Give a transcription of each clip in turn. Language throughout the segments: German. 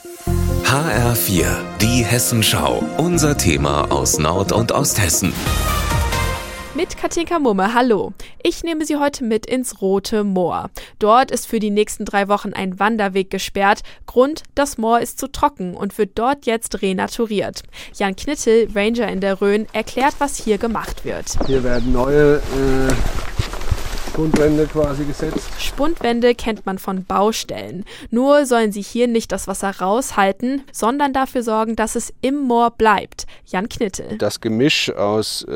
HR4, die Hessenschau. Unser Thema aus Nord- und Osthessen. Mit Katinka Mumme, hallo. Ich nehme Sie heute mit ins Rote Moor. Dort ist für die nächsten 3 Wochen ein Wanderweg gesperrt. Grund, das Moor ist zu trocken und wird dort jetzt renaturiert. Jan Knittel, Ranger in der Rhön, erklärt, was hier gemacht wird. Hier werden neue Spundwände quasi gesetzt. Spundwände kennt man von Baustellen. Nur sollen sie hier nicht das Wasser raushalten, sondern dafür sorgen, dass es im Moor bleibt. Jan Knittel. Das Gemisch aus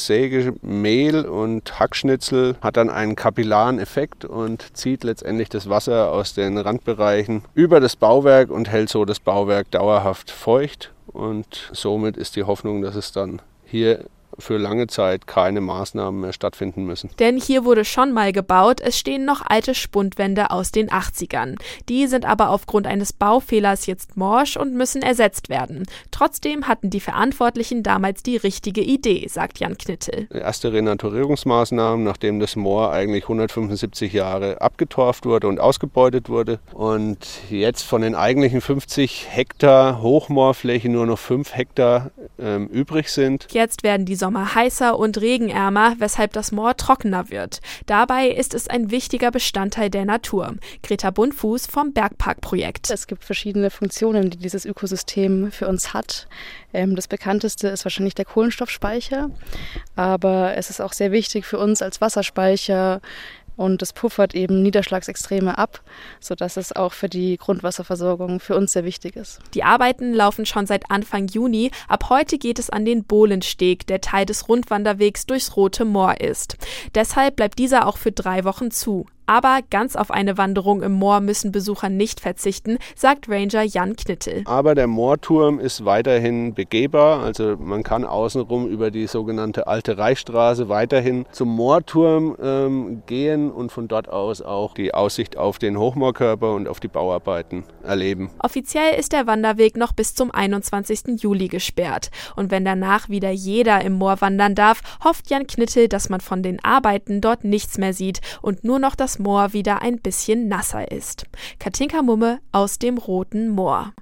Sägemehl und Hackschnitzel hat dann einen kapillaren Effekt und zieht letztendlich das Wasser aus den Randbereichen über das Bauwerk und hält so das Bauwerk dauerhaft feucht. Und somit ist die Hoffnung, dass es dann hier für lange Zeit keine Maßnahmen mehr stattfinden müssen. Denn hier wurde schon mal gebaut, es stehen noch alte Spundwände aus den 80ern. Die sind aber aufgrund eines Baufehlers jetzt morsch und müssen ersetzt werden. Trotzdem hatten die Verantwortlichen damals die richtige Idee, sagt Jan Knittel. Erste Renaturierungsmaßnahmen, nachdem das Moor eigentlich 175 Jahre abgetorft wurde und ausgebeutet wurde und jetzt von den eigentlichen 50 Hektar Hochmoorfläche nur noch 5 Hektar übrig sind. Jetzt werden die Sommer heißer und regenärmer, weshalb das Moor trockener wird. Dabei ist es ein wichtiger Bestandteil der Natur. Greta Bundfuß vom Bergparkprojekt. Es gibt verschiedene Funktionen, die dieses Ökosystem für uns hat. Das bekannteste ist wahrscheinlich der Kohlenstoffspeicher, aber es ist auch sehr wichtig für uns als Wasserspeicher. Und es puffert eben Niederschlagsextreme ab, sodass es auch für die Grundwasserversorgung für uns sehr wichtig ist. Die Arbeiten laufen schon seit Anfang Juni. Ab heute geht es an den Bohlensteg, der Teil des Rundwanderwegs durchs Rote Moor ist. Deshalb bleibt dieser auch für 3 Wochen zu. Aber ganz auf eine Wanderung im Moor müssen Besucher nicht verzichten, sagt Ranger Jan Knittel. Aber der Moorturm ist weiterhin begehbar, also man kann außenrum über die sogenannte Alte Reichsstraße weiterhin zum Moorturm gehen und von dort aus auch die Aussicht auf den Hochmoorkörper und auf die Bauarbeiten erleben. Offiziell ist der Wanderweg noch bis zum 21. Juli gesperrt. Und wenn danach wieder jeder im Moor wandern darf, hofft Jan Knittel, dass man von den Arbeiten dort nichts mehr sieht und nur noch das Moor wieder ein bisschen nasser ist. Katinka Mumme aus dem Roten Moor.